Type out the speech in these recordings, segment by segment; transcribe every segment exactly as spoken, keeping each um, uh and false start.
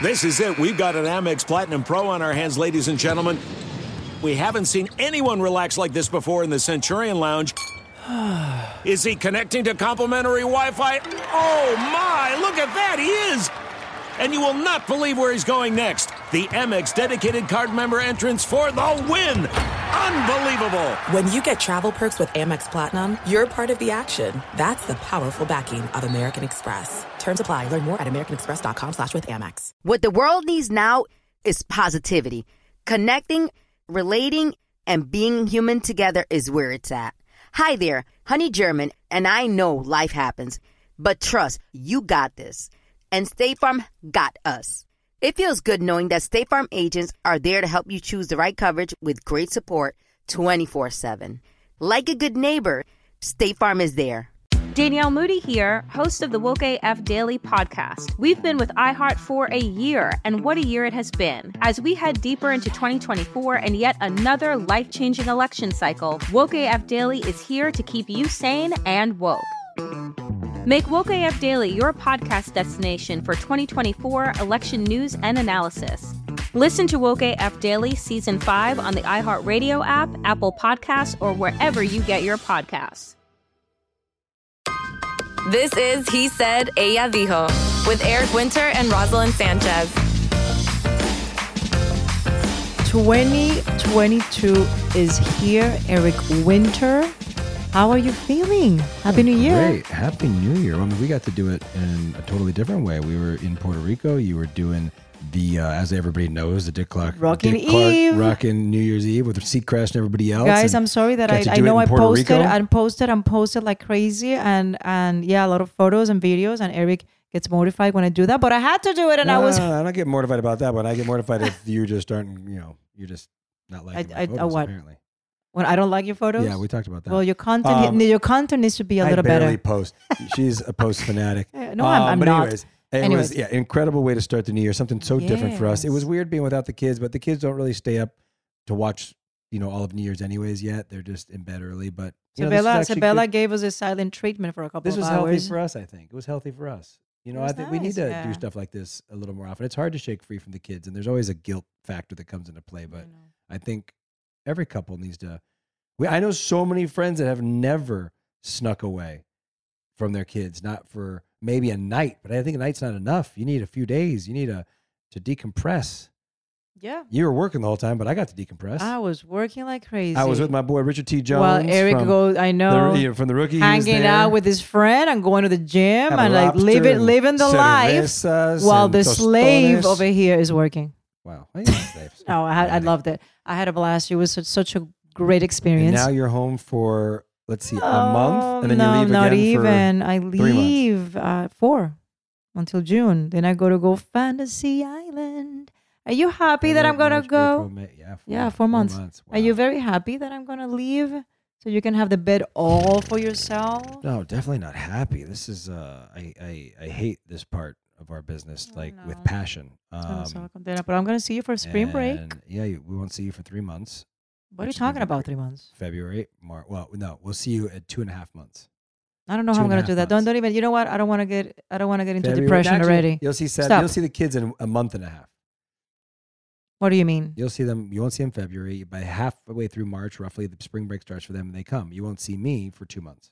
This is it. We've got an Amex Platinum Pro on our hands, ladies and gentlemen. We haven't seen anyone relax like this before in the Centurion Lounge. Is he connecting to complimentary Wi-Fi? Oh, my. Look at that. He is. And you will not believe where he's going next. The Amex dedicated card member entrance for the win. Unbelievable. When you get travel perks with Amex Platinum, you're part of the action. That's the powerful backing of American Express. Terms apply. Learn more at americanexpress.com slash with Amex. What the world needs now is positivity. Connecting, relating, and being human together is where it's at. Hi there, Honey German, and I know life happens, but trust, you got this. And State Farm got us. It feels good knowing that State Farm agents are there to help you choose the right coverage with great support twenty-four seven. Like a good neighbor, State Farm is there. Danielle Moody here, host of the Woke A F Daily podcast. We've been with iHeart for a year, and what a year it has been. As we head deeper into twenty twenty-four and yet another life-changing election cycle, Woke A F Daily is here to keep you sane and woke. Make Woke A F Daily your podcast destination for twenty twenty-four election news and analysis. Listen to Woke A F Daily Season five on the iHeartRadio app, Apple Podcasts, or wherever you get your podcasts. This is He Said, Ella Dijo, with Eric Winter and Rosalind Sanchez. twenty twenty-two is here. Eric Winter, how are you feeling? Happy New Year. Great. Happy New Year. I mean, we got to do it in a totally different way. We were in Puerto Rico. You were doing the, uh, as everybody knows, the Dick Clark, Rockin' Dick Clark Eve. Rockin' New Year's Eve with Seacrest and everybody else. Guys, and I'm sorry that I, got to I do it know in I Puerto posted Rico. and posted and posted like crazy and and yeah, a lot of photos and videos, and Eric gets mortified when I do that, but I had to do it, and no, I was. No, no, I don't get mortified about that, but I get mortified if you just aren't, you know, you're just not liking I, I, my photos, uh, what? apparently. When I don't like your photos. Yeah, we talked about that. Well, your content, Um, your content needs to be a I little barely better. post. She's a post fanatic. Yeah, no, I'm- I'm but not. anyways, it Anyways. was yeah, incredible way to start the new year. Something so different for us. It was Yes. weird being without the kids, but the kids don't really stay up to watch, you know, all of New Year's anyways yet. They're just in bed early. But you know, this is Sabella, actually Sabella good. gave us a silent treatment for a couple This of was hours. healthy for us. I think it was healthy for us. You know, It I was think we need nice, to yeah. do stuff like this a little more often. It's hard to shake free from the kids, and there's always a guilt factor that comes into play. But I think every couple needs to. We, I know so many friends that have never snuck away from their kids, not for maybe a night, but I think a night's not enough. You need a few days. You need a to decompress. Yeah. You were working the whole time, but I got to decompress. I was working like crazy. I was with my boy Richard T. Jones. While Eric from goes, I know, the, you know, from the rookie, he was hanging there. out with his friend and going to the gym Have a and like lobster living and living the life cervezas while and the slave tostones. over here is working. Wow. I ain't slaves. No, I had, I loved it. I had a blast. It was such, such a great experience. And now you're home for, let's see, a Oh, month, and then no, you leave not again even. for I three months. leave uh, four until June. Then I go to go Fantasy Island. Are you happy that February, I'm gonna March, go? April, May. Yeah, four, Yeah, four months. Are you Wow. very happy that I'm gonna leave so you can have the bed all for yourself? No, definitely not happy. This is uh, I, I I hate this part of our business, like with know. passion. I'm Um, so content, but I'm gonna see you for spring break. and, Yeah, you, we won't see you for three months. What are you which is gonna talking be about? great. Three months? February, March. Well, no, we'll see you at two and a half months. I don't know Two how I'm and a gonna half do that. Don't months. don't even. You know what? I don't want to get. I don't want to get into February- depression actually, already. You'll see. Seth, Stop. You'll see the kids in a month and a half. What do you mean? You'll see them. You won't see them February. By halfway through March, roughly, the spring break starts for them, and they come. You won't see me for two months.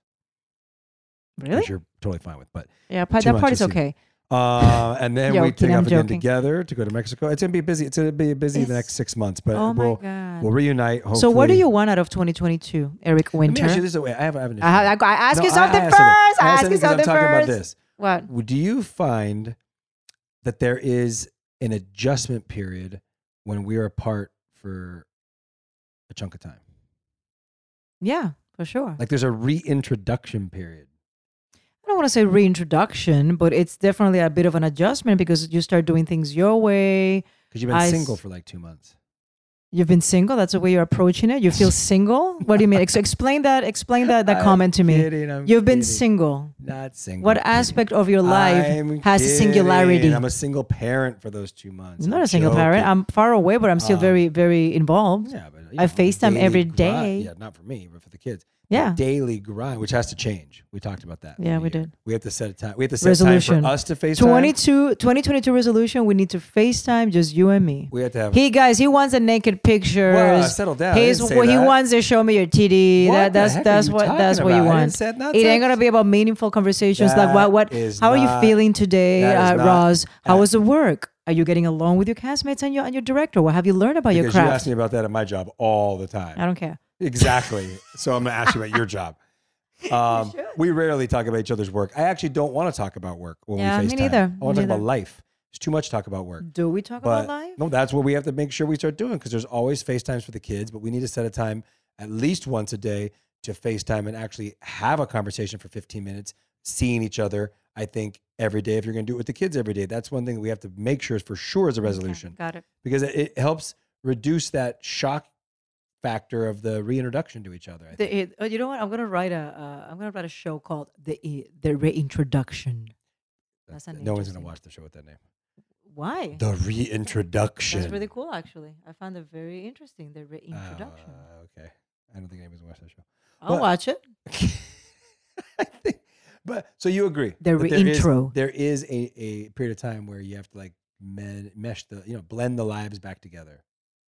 Really? Which you're totally fine with. But Yeah, pa- two that months part you'll is see okay. Uh, and then we Joking, take I'm off again joking. together to go to Mexico. It's gonna be busy. It's gonna be busy the It's- next six months. But Oh my we'll God. we'll reunite. Hopefully. So what do you want out of twenty twenty-two, Eric Let me Winter? ask you this way. I have, I have an issue. I, ha- I, I ask No, you I- something I first. have something. I I have ask you something 'cause I'm something talking about first. this. What? Do you find that there is an adjustment period when we're apart for a chunk of time? Yeah, for sure. Like there's a reintroduction period. I don't want to say reintroduction, but it's definitely a bit of an adjustment because you start doing things your way. Because you've been I single s- for like two months. You've been single. That's the way you're approaching it. You feel single. What do you mean? Ex- explain that. Explain that. That I'm comment to me. kidding, I'm You've been kidding. single. Not single. What aspect of your life I'm has a kidding. singularity? I'm a single parent for those two months. I'm not I'm a single parent. joking. I'm far away, but I'm still Um, very, very involved. Yeah, but you I know, the FaceTime daily every grind- day. Yeah, not for me, but for the kids. Yeah. The daily grind, which has to change. We talked about that. Yeah, for we the year. did. We have to set a time. We have to set Resolution. time for us to FaceTime. twenty-two, twenty twenty-two resolution. We need to FaceTime just you and me. We have to have. He guys, he wants the naked pictures. Well, settle down. I He's didn't say what he that. wants to show me your titty. What That, the that's heck are that's you what that's talking what you about? I want. didn't say not It ain't sex. gonna be about meaningful conversations like That what what. is How are you not- feeling today, that is uh, not- Roz? How uh, was the work? Are you getting along with your castmates and your and your director? What have you learned about your because you craft? ask me about that at my job all the time. I don't care. Exactly. So I'm going to ask you about your job. Um, we rarely talk about each other's work. I actually don't want to talk about work when Yeah, we me FaceTime. neither. I want Me to talk neither. about life. It's too much talk about work. Do we talk But about life? no, that's what we have to make sure we start doing because there's always FaceTimes for the kids, but we need to set a time at least once a day to FaceTime and actually have a conversation for fifteen minutes, seeing each other. I think every day, if you're going to do it with the kids every day, that's one thing that we have to make sure is for sure is a resolution. Okay, got it. Because it, it helps reduce that shock factor of the reintroduction to each other. I think. The, it, oh, you know what? I'm gonna write a uh, I'm gonna write a show called the I- the reintroduction. That's a name, no one's Justin. going to watch the show with that name. Why? The reintroduction. That's really cool, actually. I found it very interesting. The reintroduction. Uh, okay. I don't think anyone's going to watch that show. I'll but- watch it. I think, but so you agree. The that there is- reintro. There is a, a period of time where you have to like men, mesh the, you know, blend the lives back together.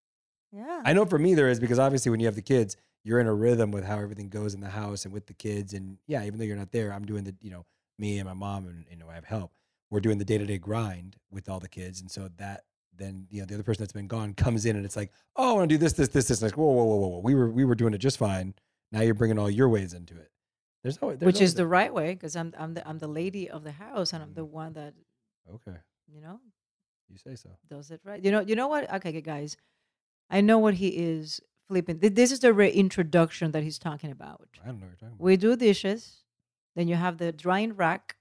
Yeah. I know for me there is because obviously when you have the kids, you're in a rhythm with how everything goes in the house and with the kids. And yeah, even though you're not there, I'm doing the, you know, me and my mom and, you know, I have help. We're doing the day-to-day grind with all the kids. And so that then, you know, the other person that's been gone comes in and it's like, oh, I want to do this, this, this, this. And like, whoa, whoa, whoa, whoa, whoa. We were, we were doing it just fine. Now you're bringing all your ways into it. There's always, there's Which always is the right way because I'm I'm the I'm the lady of the house and I'm the one that a- okay. you know You say so. does it right. You know you know what? Okay, okay, guys, I know what he is flipping. Th- This is the reintroduction that he's talking about. I don't know what you're talking about. We do dishes, then you have the drying rack,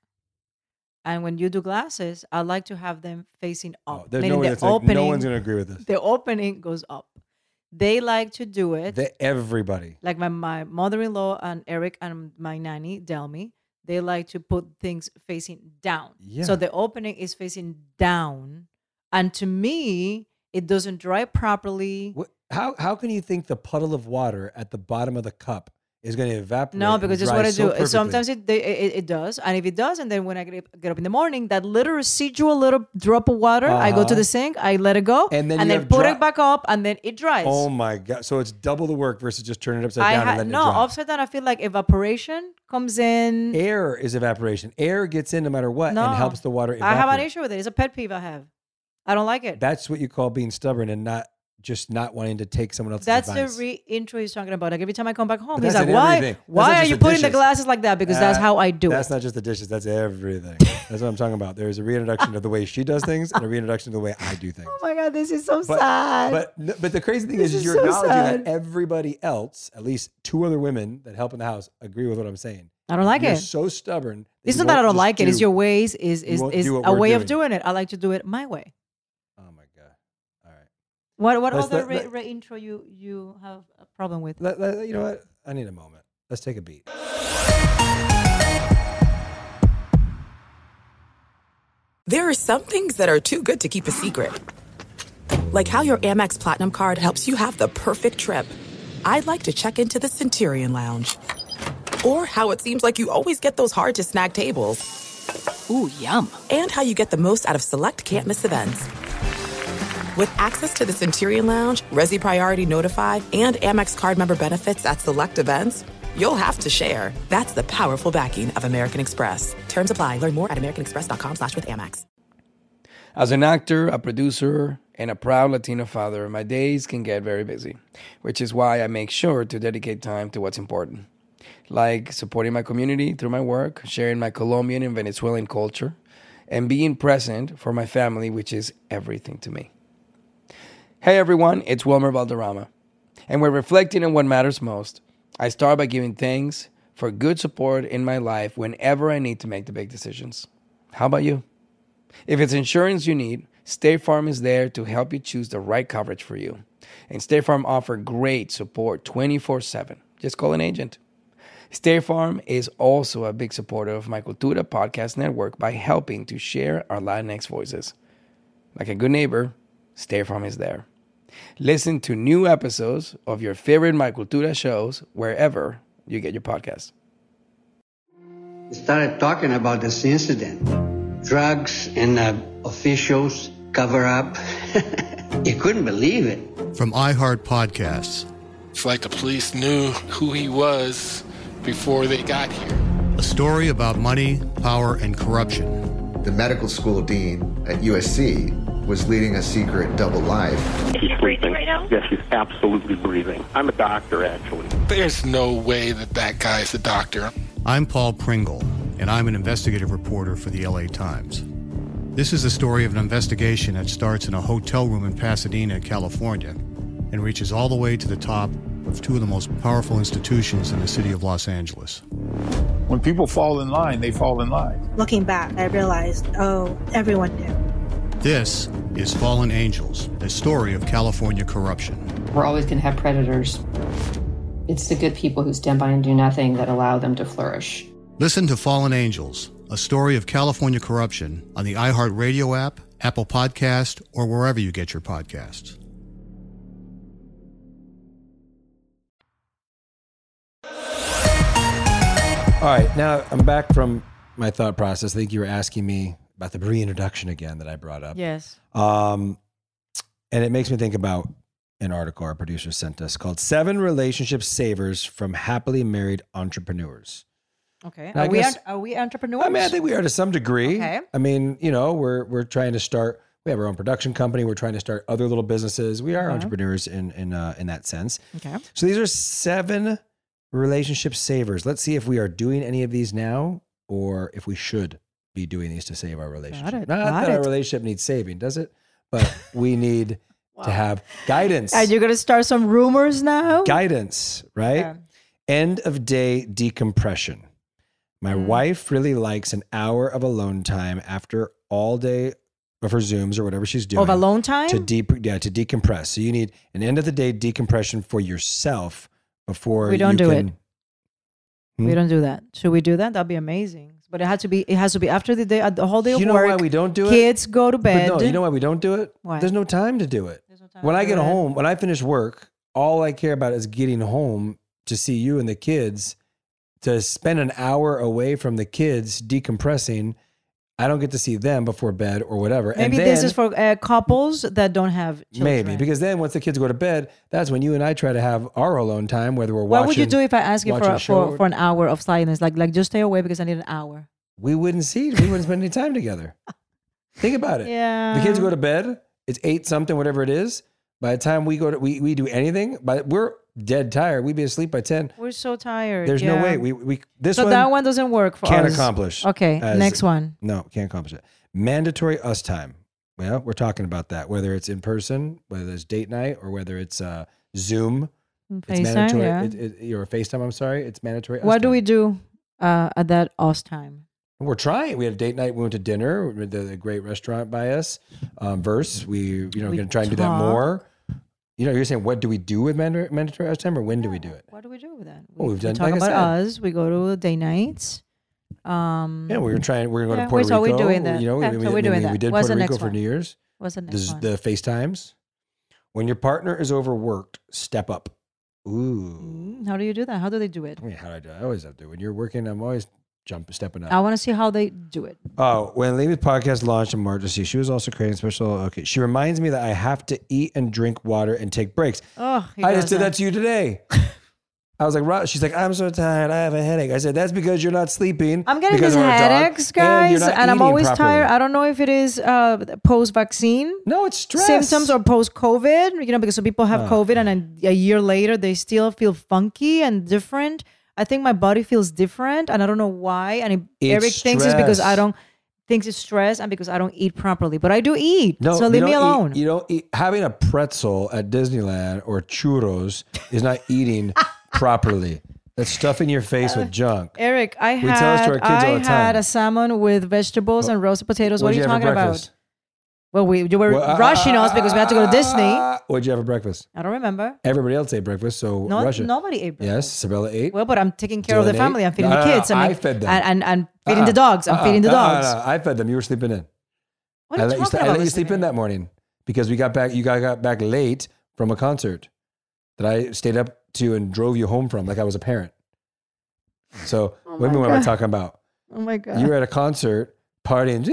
and when you do glasses, I like to have them facing Oh, up. there's meaning no way the that's like, opening, no one's going to agree with this. the opening goes up. They like to do it. The, everybody. Like my, my mother-in-law and Eric and my nanny, Delmy, they like to put things facing down. Yeah. So the opening is facing down. And to me, it doesn't dry properly. What, how how can you think the puddle of water at the bottom of the cup is going to evaporate? No, and because that's dry what I so do. perfectly? Sometimes it, they, it it does, and if it does, and then when I get, get up in the morning, that little residual little drop of water, I go to Uh-huh. the sink, I let it go, And then and you then have put dry- it back up, and then it dries. Oh my god! So it's double the work versus just turning it upside I down ha- and letting no it dry. upside down. I feel like evaporation comes in. Air is evaporation. Air gets in no matter what No. and helps the water I evaporate. have an issue with it. It's a pet peeve I have. I don't like it. That's what you call being stubborn and not just not wanting to take someone else's That's advice. the re-intro he's talking about. Like every time I come back home, But he's that's like, in "Why? everything. That's Why not are just you the putting the dishes. glasses like that?" Because that's Uh, how I do That's it. not just the dishes. That's everything. That's what I'm talking about. There's a reintroduction of the way she does things and a reintroduction of the way I do things. Oh my god, this is so But, sad. but but the crazy thing This is, is is you're so acknowledging sad. that everybody else, at least two other women that help in the house, agree with what I'm saying. I don't like You're it. so stubborn. It's you not that I won't don't just like it. It's do- your ways. Is is won't is do what a we're way of doing. doing it. I like to do it my way. Oh my god! All right. What what Let's- other let- re- let- re-intro you you have a problem with? Let, let- you know what? I need a moment. Let's take a beat. There are some things that are too good to keep a secret. Like how your Amex Platinum card helps you have the perfect trip. I'd like to check into the Centurion Lounge. Or how it seems like you always get those hard-to-snag tables. Ooh, yum. And how you get the most out of select can't-miss events. With access to the Centurion Lounge, Resi Priority Notify, and Amex card member benefits at select events, you'll have to share. That's the powerful backing of American Express. Terms apply. Learn more at americanexpress.com slash with Amex. As an actor, a producer, and a proud Latino father, my days can get very busy, which is why I make sure to dedicate time to what's important. Like supporting my community through my work, sharing my Colombian and Venezuelan culture, and being present for my family, which is everything to me. Hey everyone, it's Wilmer Valderrama. And we're reflecting on what matters most. I start by giving thanks for good support in my life whenever I need to make the big decisions. How about you? If it's insurance you need, State Farm is there to help you choose the right coverage for you. And State Farm offers great support twenty-four seven. Just call an agent. State Farm is also a big supporter of my Cultura podcast network by helping to share our Latinx voices. Like a good neighbor, State Farm is there. Listen to new episodes of your favorite My Cultura shows wherever you get your podcasts. Started talking about this incident. Drugs and uh, officials cover up. You couldn't believe it. From iHeart Podcasts. It's like the police knew who he was before they got here. A story about money, power, and corruption. The medical school dean at U S C was leading a secret double life. Is she breathing right now? Yes, she's absolutely breathing. I'm a doctor, actually. There's no way that that guy's a doctor. I'm Paul Pringle, and I'm an investigative reporter for the L A Times. This is the story of an investigation that starts in a hotel room in Pasadena, California, and reaches all the way to the top of two of the most powerful institutions in the city of Los Angeles. When people fall in line, they fall in line. Looking back, I realized, oh, everyone knew. This is Fallen Angels, a story of California corruption. We're always going to have predators. It's the good people who stand by and do nothing that allow them to flourish. Listen to Fallen Angels, a story of California corruption on the iHeartRadio app, Apple Podcast, or wherever you get your podcasts. All right, now I'm back from my thought process. I think you were asking me about the reintroduction again that I brought up. Yes. Um, and it makes me think about an article our producer sent us called Seven Relationship Savers from Happily Married Entrepreneurs. Okay. Now, Are we, guess, are we entrepreneurs? I mean, I think we are to some degree. Okay. I mean, you know, we're we're trying to start, we have our own production company. We're trying to start other little businesses. We are Okay. entrepreneurs in in uh, in that sense. Okay. So these are seven relationship savers. Let's see if we are doing any of these now or if we should be doing these to save our relationship. Got it, Not got that our it. relationship needs saving, does it? But we need to have guidance. And you're going to start some rumors now? Guidance, right? Yeah. End of day decompression. My Mm. wife really likes an hour of alone time after all day of her Zooms or whatever she's doing. Of alone time? To deep, yeah, to decompress. So you need an end of the day decompression for yourself before We don't you do can, it. Hmm? We don't do that. Should we do that? That'd be amazing. But it had to be. It has to be after the day, uh, the whole day of You know work. why we don't do it? Kids go to bed. But no, you know why we don't do it? Why? There's no time to do it. no time When to I do get it. home, when I finish work, all I care about is getting home to see you and the kids. To spend an hour away from the kids decompressing, I don't get to see them before bed or whatever. Maybe and then, this is for uh, couples that don't have children. maybe because then once the kids go to bed, that's when you and I try to have our alone time, whether we're What watching. would you do if I ask you watching for a show for, or- for an hour of silence? Like like just stay away because I need an hour. We wouldn't see. We wouldn't spend any time together. Think about it. Yeah. The kids go to bed. It's eight something, whatever it is. By the time we go to we we do anything, but we're dead tired. We'd be asleep by ten. We're so tired. There's yeah. no way we we this so one that one doesn't work for can't us. accomplish. Okay, as- next one. No, can't accomplish it. Mandatory us time. Well, we're talking about that. Whether it's in person, whether it's date night, or whether it's uh, Zoom. It's FaceTime, mandatory. yeah. It, it, or FaceTime. I'm sorry. It's mandatory. us What do time. we do uh, at that us time? We're trying. We had a date night. We went to dinner. We went to a great restaurant by us. Um, Verse. We, you know, We going to try and do that talk. more. You know, you're saying, what do we do with mandatory, mandatory us time, or when do we do it? What do we do with that? Well, we've we done- talk like I about said. us. We go to day nights. Um, Yeah, we're gonna try and we're gonna yeah, go to Puerto so Rico. we're doing that. You know, Okay, we, so we- we're doing we, that. we did What's Puerto the Rico next for one? New Year's. What's the next This is one? the FaceTimes. When your partner is overworked, step up. Ooh. Mm, How do you do that? How do they do it? I mean, how do I do? I always have to. When you're working, I'm always jump stepping up. I want to see how they do it. Oh, when Levy's podcast launched in March, see, she was also creating special. Okay, she reminds me that I have to eat and drink water and take breaks. Oh, he I does just did that to you today. I was like, "Ro-" she's like, I'm so tired. I have a headache. I said, that's because you're not sleeping. I'm getting because these of our dog, headaches, and you're guys, not and, I'm eating always properly." tired. I don't know if it is uh, post-vaccine. No, it's stress. Symptoms or post-COVID. You know, because some people have Ugh. COVID and then a year later they still feel funky and different. I think my body feels different, and I don't know why. And it, It's Eric thinks it's because I stress. don't thinks it's stress and because I don't eat properly. But I do eat, No, so you leave me don't eat- alone. you don't eat. Having a pretzel at Disneyland or churros is not eating properly. That's stuffing your face with junk. Eric, I We had tell this to our kids I all the had time. a salmon with vegetables and roasted potatoes. What are What'd you you have for talking about? breakfast? Well, we you were Well, uh, rushing us because we had to go to Disney. What'd you have for breakfast? I don't remember. Everybody else ate breakfast, so No, Russia. nobody ate breakfast. Yes, Sabella ate. Well, but I'm taking care of Dylan the family. ate? I'm feeding No, the no, no, kids. I'm I like- fed them. And, and, and feeding Uh-uh, the dogs. I'm uh-uh, feeding the uh-uh, dogs. no, I fed them. You were sleeping in. What are I you let you, talking I about let you this sleep in that morning because we got back. You got, got back late from a concert that I stayed up to and drove you home from, like I was a parent. So Oh what, my what am I God. talking about? Oh my God. You were at a concert partying.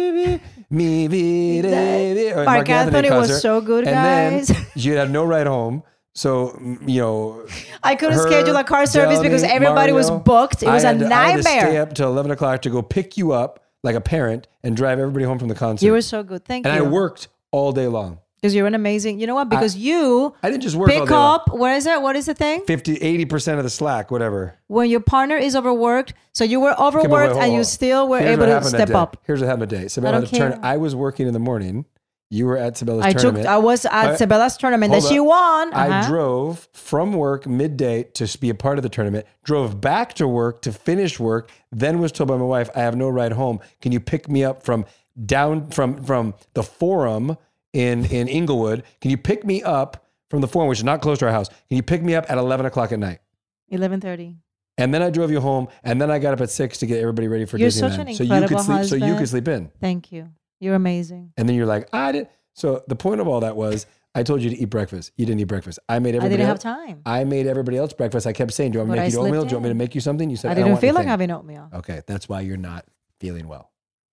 Me, me, me, or Mark Anthony was so good, and guys. then you had no ride home. So, mm, you know, I couldn't her, schedule a car service because Delany, everybody was Mario, booked. It was I a had to- I had to nightmare. stay up till eleven o'clock to go pick you up like a parent and drive everybody home from the concert. You were so good. Thank and you. I worked all day long. Because you're an amazing, you know what? Because you I didn't just work all pick day long. up, where is it? What is the thing? fifty, eighty percent of the slack, whatever. When your partner is overworked. So you were Okay, but wait, overworked hold and on. you still were Here's able what to happened that step day. up. Here's what happened today. I Sabella don't had a turn. care. I was working in the morning. You were at Sabella's I tournament. took, I was at I- Sabella's tournament that Hold she up. won. I Uh-huh. drove from work midday to be a part of the tournament, drove back to work to finish work, then was told by my wife, I have no ride home. Can you pick me up from down from from the Forum in, in Inglewood? Can you pick me up from the Forum, which is not close to our house? Can you pick me up at eleven o'clock at night? eleven thirty. And then I drove you home, and then I got up at six to get everybody ready for You're Disneyland. such an so you incredible could sleep. So you husband. could sleep in. Thank you. You're amazing. And then you're like, I did. So the point of all that was, I told you to eat breakfast. You didn't eat breakfast. I made I everybody. didn't else, have time. I made everybody else breakfast. I kept saying, "Do you want me to But make I you oatmeal? slipped Do you want me to in. make you something?" You said, I "I, don't didn't want feel like anything." having oatmeal. Okay, that's why you're not feeling well.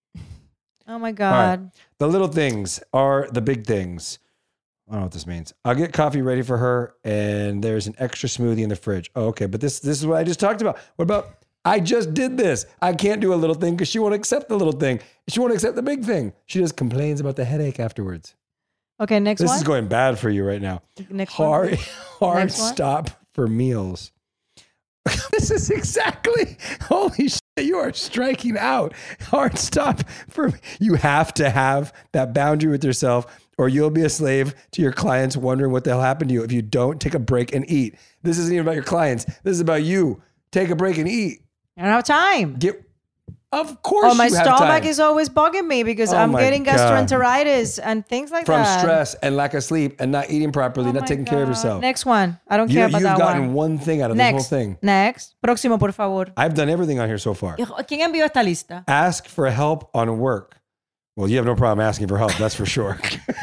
Oh my All God. right. The little things are the big things. I don't know what this means. I'll get coffee ready for her, and there's an extra smoothie in the fridge. Oh, okay, but this this is what I just talked about. What about? I just did this. I can't do a little thing because she won't accept the little thing. She won't accept the big thing. She just complains about the headache afterwards. Okay, next This one. is going bad for you right now. Next one, hard, please. hard Next one. stop for meals. This is exactly, holy shit, you are striking out. Hard stop for, you have to have that boundary with yourself, or you'll be a slave to your clients wondering what the hell happened to you if you don't take a break and eat. This isn't even about your clients. This is about you. Take a break and eat. I don't have time. Get, of course Oh, my you have stomach time. is always bugging me because Oh I'm my getting God. gastroenteritis and things like From that. stress and lack of sleep and not eating properly, Oh not my taking care of God. yourself. Next one. I don't You, care about you've that gotten one. one thing out of Next. this whole thing. Next. Próximo, por favor. I've done everything on here so far. ¿Quién envió esta lista? Ask for help on work. Well, you have no problem asking for help, that's for sure.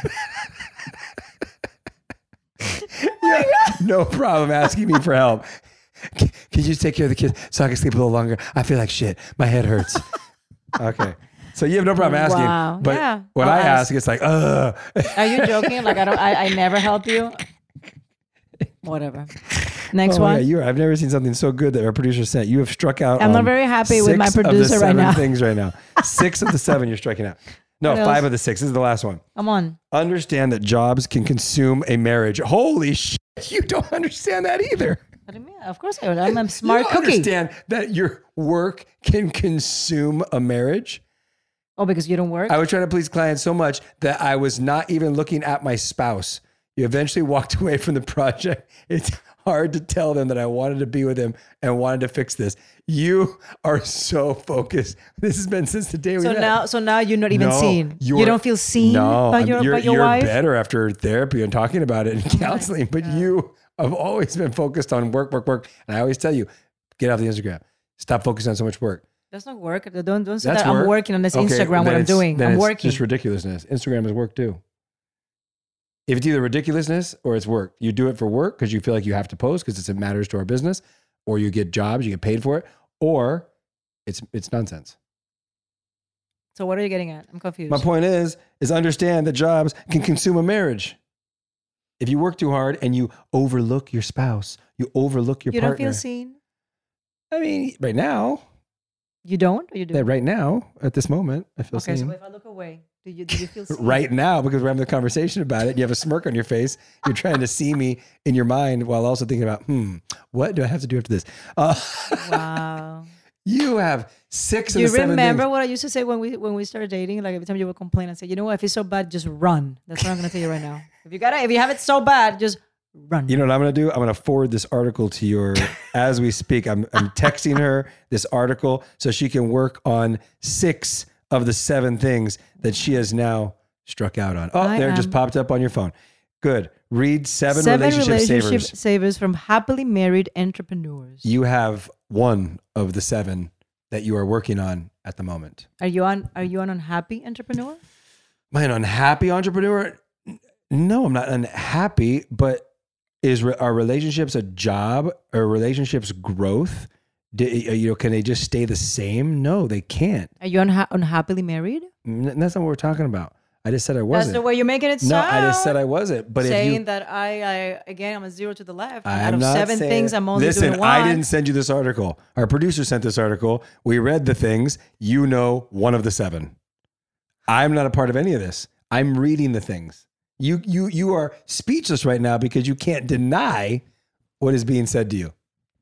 You have no problem asking me for help. Can can you just take care of the kids so I can sleep a little longer? I feel like shit. My head hurts. Okay. So you have no problem asking. Wow. But Yeah. when I'll I ask. ask, it's like, ugh. Are you joking? Like I don't. I, I never help you. Whatever. Next Oh my one. God, you, I've never seen something so good that our producer sent. You have struck out. I'm not on very happy with my six of the producer right seven now. Things right now. Six of the seven you're striking out. No, What else? five of the six. This is the last one. Come on. Understand that jobs can consume a marriage. Holy shit! You don't understand that either. What do you mean? Of course I would. I'm a smart you don't cookie. Understand that your work can consume a marriage. Oh, because you don't work? I was trying to please clients so much that I was not even looking at my spouse. You eventually walked away from the project. It's hard to tell them that I wanted to be with him and wanted to fix this. You are so focused. This has been since the day we so met. now, so now you're not even No, seen. You you're- don't feel seen no, by I'm- your you're, by your you're wife. better after therapy and talking about it and counseling. But you have always been focused on work, work, work. And I always tell you, get off the Instagram. Stop focusing on so much work. That's not work. Don't don't say That's that. I'm work. working on this Okay, Instagram. then What I'm it's- doing. then I'm it's working. just ridiculousness. Instagram is work too. If it's either ridiculousness or it's work, you do it for work because you feel like you have to post because it matters to our business, or you get jobs, you get paid for it, or it's it's nonsense. So what are you getting at? I'm confused. My point is, is understand that jobs can consume a marriage. If you work too hard and you overlook your spouse, you overlook your you partner. don't feel seen. I mean, right now, You don't, or you do? yeah, right now, at this moment, I feel Okay, seen. so if I look away, do you do you feel seen? Right now, because we're having a conversation about it, and you have a smirk on your face. You're trying to see me in your mind while also thinking about, hmm, what do I have to do after this? Uh, Wow. you have six Do of you the seven remember things. what I used to say when we when we started dating? Like every time you would complain and say, you know what, if it's so bad, just run. That's what I'm gonna tell you right now. If you gotta, if you have it so bad, just run. You know what I'm going to do? I'm going to forward this article to your, as we speak. I'm, I'm texting her this article so she can work on six of the seven things that she has now struck out on. Oh, I there it am- just popped up on your phone. Good. Read seven, Seven relationship, relationship savers. savers from happily married entrepreneurs. You have one of the seven that you are working on at the moment. Are you on? Are you an unhappy entrepreneur? Am I an unhappy entrepreneur? No, I'm not unhappy, but is re- are relationships a job? Are relationships growth? Do, you know, can they just stay the same? No, they can't. Are you unha- unhappily married? N- that's not what we're talking about. I just said I wasn't. That's the way you're making it sound. No, I just said I wasn't. But saying if you, that I, I, again, I'm a zero to the left. I'm Out of not seven saying, things, I'm only listen, doing one. I didn't send you this article. Our producer sent this article. We read the things. You know one of the seven. I'm not a part of any of this. I'm reading the things. You, you, you are speechless right now because you can't deny what is being said to you.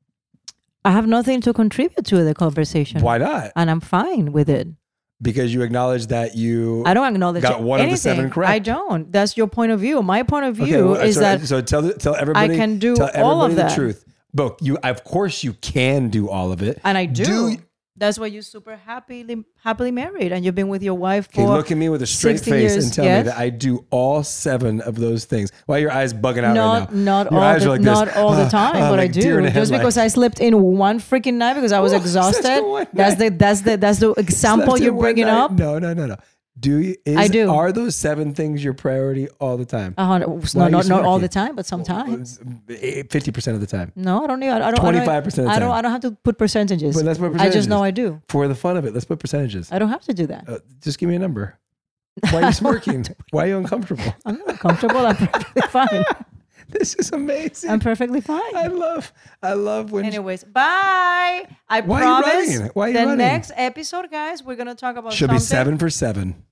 I have nothing to contribute to the conversation. Why not? And I'm fine with it. Because you acknowledge that you I don't acknowledge got one anything. of the seven correct. I don't. That's your point of view. My point of Okay, view well, is so, that so tell the- tell everybody I can do tell everybody all of the that. truth. But you, of course, you can do all of it, and I do. do That's why you're super happily happily married, and you've been with your wife for Okay, look at me with a straight sixteen face years. and tell Yes? me that I do all seven of those things. Why are your eyes bugging out Not right now? not Your all eyes the, are like not this. all the Ah, time, ah, but I like deer in do. a Just because I headlights. slept in one freaking night because I was Oh, exhausted. such a one That's the that's the that's the example Slept in you're one bringing night. up. No, no, no, no. Do you? Is, I do. Are those seven things your priority all the time? Uh, no, Why are not you not all smirking? the time, but sometimes. Fifty percent of the time. No, I don't need. I don't. Twenty-five percent of the I don't. time. I don't have to put percentages. But let's put I percentages. just know I do. For the fun of it, let's put percentages. I don't have to do that. Uh, just give me a number. Why are you smirking? Why are you uncomfortable? I'm not comfortable. I'm perfectly fine. This is amazing. I'm perfectly fine. I love. I love when. Anyways, bye. I Why are you promise. running? Why are you the running? next episode, guys, we're gonna talk about Should something. be seven for seven.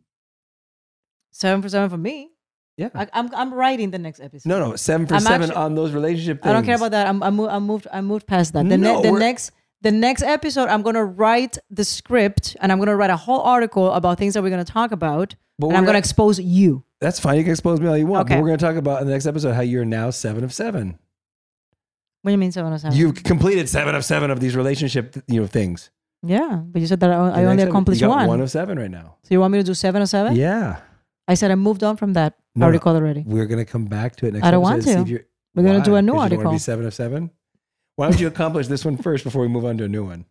Seven for seven for me. Yeah. I, I'm I'm writing the next episode. No, no, seven for I'm seven actually- on those relationship things. I don't care about that. I'm I moved I moved I moved past that. The, No, ne- the we're- next the next episode, I'm gonna write the script and I'm gonna write a whole article about things that we're gonna talk about, But and we're I'm gonna gonna- expose you. That's fine. You can expose me all you want. Okay. But we're going to talk about in the next episode how you're now seven of seven. What do you mean seven or seven? You've completed seven of seven of these relationship, you know, things. Yeah, but you said that I, I The only next epi- accomplished you got one. One of seven right now. So you want me to do seven or seven? Yeah. I said I moved on from that No, article already. We're going to come back to it next I don't episode want and see to. if you're- We're gonna do Why? a new 'Cause you don't wanna article. be seven of seven. Why don't you accomplish this one first before we move on to a new one?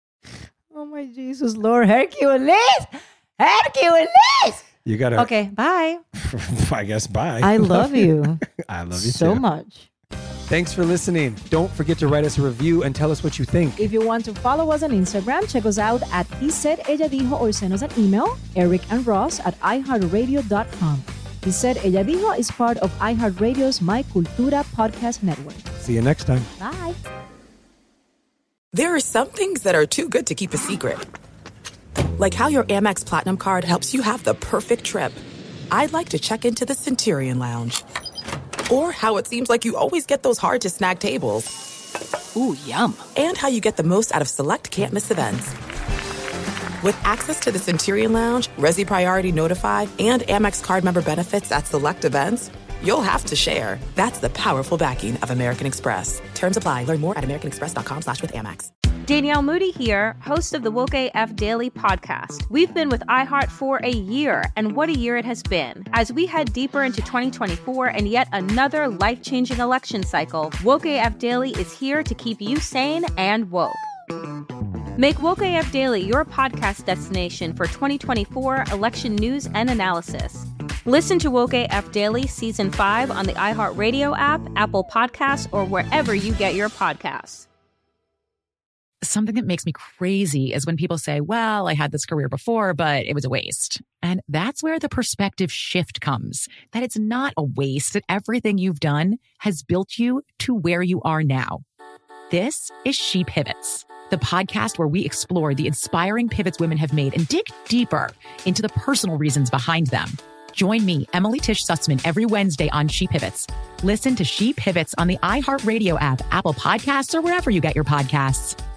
Oh my Jesus, Lord, Hercules, Hercules. You got to. Okay, bye. I guess bye. I love you. I love you so too. much. Thanks for listening. Don't forget to write us a review and tell us what you think. If you want to follow us on Instagram, check us out at He Said Ella Dijo or send us an email, Eric and Ross at i heart radio dot com. He Said Ella Dijo is part of iHeartRadio's My Cultura podcast network. See you next time. Bye. There are some things that are too good to keep a secret. Like how your Amex Platinum card helps you have the perfect trip. I'd like to check into the Centurion Lounge. Or how it seems like you always get those hard-to-snag tables. Ooh, yum. And how you get the most out of select can't-miss events. With access to the Centurion Lounge, Resi Priority Notified, and Amex card member benefits at select events, you'll have to share. That's the powerful backing of American Express. Terms apply. Learn more at americanexpress.com slash with Amex. Danielle Moody here, host of the Woke A F Daily podcast. We've been with iHeart for a year, and what a year it has been. As we head deeper into twenty twenty-four and yet another life-changing election cycle, Woke A F Daily is here to keep you sane and woke. Make Woke A F Daily your podcast destination for twenty twenty-four election news and analysis. Listen to Woke A F Daily Season five on the iHeartRadio app, Apple Podcasts, or wherever you get your podcasts. Something that makes me crazy is when people say, well, I had this career before, but it was a waste. And that's where the perspective shift comes, that it's not a waste, that everything you've done has built you to where you are now. This is She Pivots, the podcast where we explore the inspiring pivots women have made and dig deeper into the personal reasons behind them. Join me, Emily Tish Sussman, every Wednesday on She Pivots. Listen to She Pivots on the iHeartRadio app, Apple Podcasts, or wherever you get your podcasts.